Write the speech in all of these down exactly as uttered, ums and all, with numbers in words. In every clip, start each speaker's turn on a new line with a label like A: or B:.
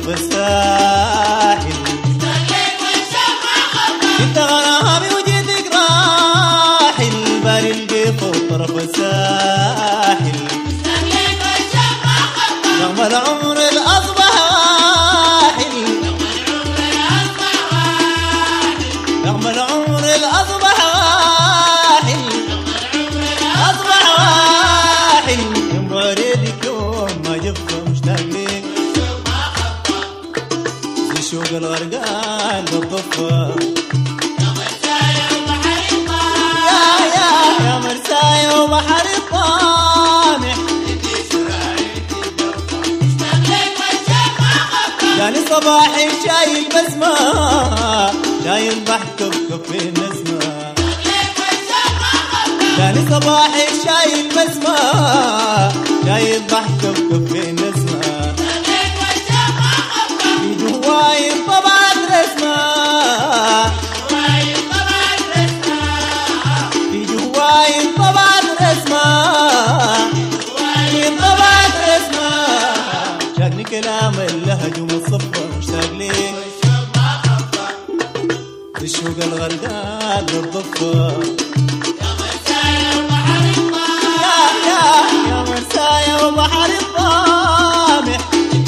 A: طرف الساحل انت غرامي وجيتك راحل باري القيف طرف الساحل رغم العمر الأصبح واحل رغم العمر الأصبح واحل أصبح واحل يوم بعريدك يوم ما جبت مشتاق ليك زي شوق الغرقان بالضفة يا يا يا مرسايا وبحر الطامح جاني صباحي شايل بسمة شايل بحكب كف النسمة جاني صباحي شايل بسمة شايل بحكب كف النسمة في جواي طبعت رسمة في جواي طبعت رسمة في طبعت رسمة شاقني كلام اللهج ومن الصفة مشتاق ليك بالشوق الغرقان للضفة يا يا يا مرسايا وبحر الطامح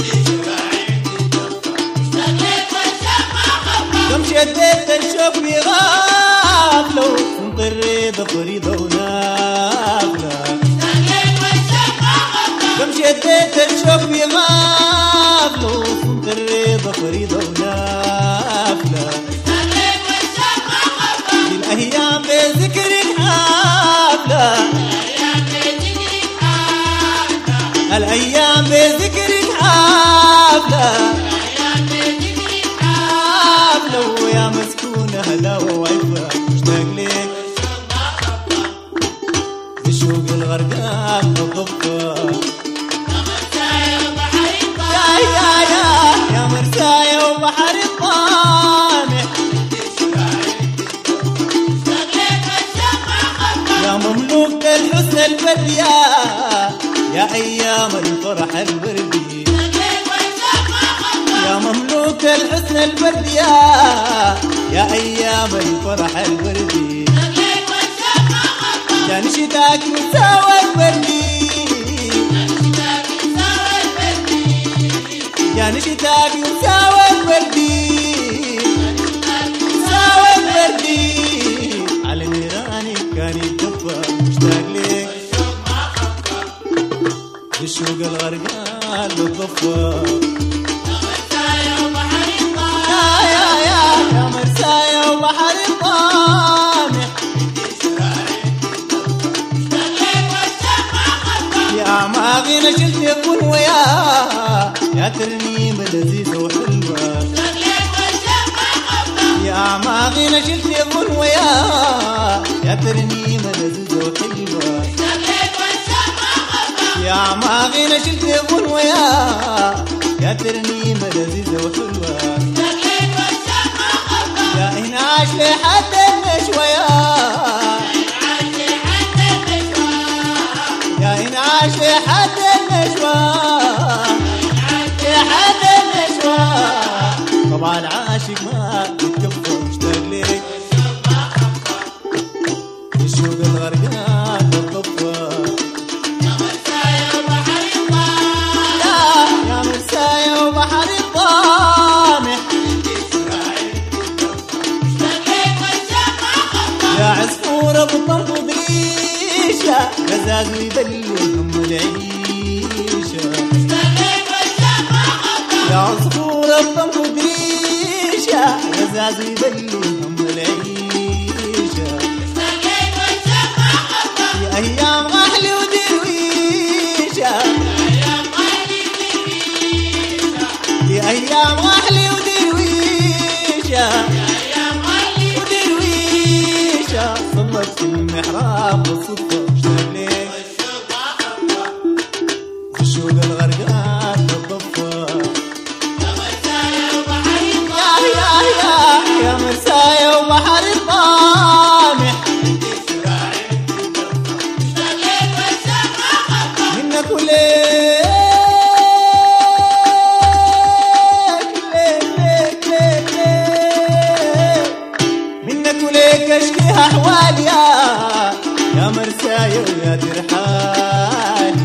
A: كم شديت الشوق في غافله ومطريضة فريضة ونافلة كم شديت الشوق في غافله ومطريضة فريضة ونافلة الأيام بذكرك حافلة الأيام بذكرك حافلة حافلة ويا مسكونة هلاوة وعفة مشتاق ليك بشوق الغرقان بالضفة يا يا يا يا مرسايا وبحر الطامح يا مملوك الحسن البردية يا أيام الفرح البردي يا مملوك الحسن البردية يا أيام الفرح البردي جاني شتاك مساوى البردي جاني شتاك مساوى البردي مساوى البردي على نيراني كان يتدفى مشتاق ليك بالشوق الغرقان للضفة يا يا يا يا مرسايا وبحر الطامح يا ماغي نشلت يكون وياه يا ترنيم لذيذة وحلوة يا ماغي نشلت يكون وياه يا ترنيم لذيذة وحلوة يا ماغي نشلت يكون وياه يا ترنيم لذيذة وحلوة يا إنعاش لحد النشوية يا إنعاش لحد النشوة لحد النشوة طبعا عاشق ما يتكفى مشتاق ليك بالشوق الغرقان للضفة يا مرسايا وبحر الطامح يا عصفورة بطنط وبريشة غزاز ويبلي هم العيشة يا عصفورة بطنط وبريشة غزاز ويبلي هم العيشة يا أيام غحلي ودرويشة يا أيام غحلي ودرويشة ودرويشة صلت في المحراب بالصدفة مشتاق ليك بالشوق الغرقان بالضفة يا يا يا مرسايا وبحر الطامح منك وليه مرسايا ويا ترحالي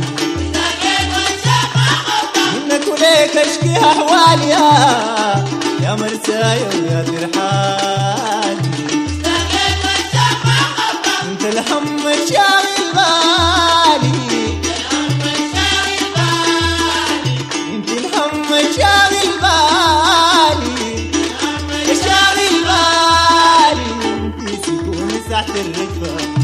A: منك وليك اشكي احوالي يا مرسايا ويا ترحالي انت الهم شاغل بالي انت الهم شاغل بالي شاغل بالي انت سكون ساعة الركبة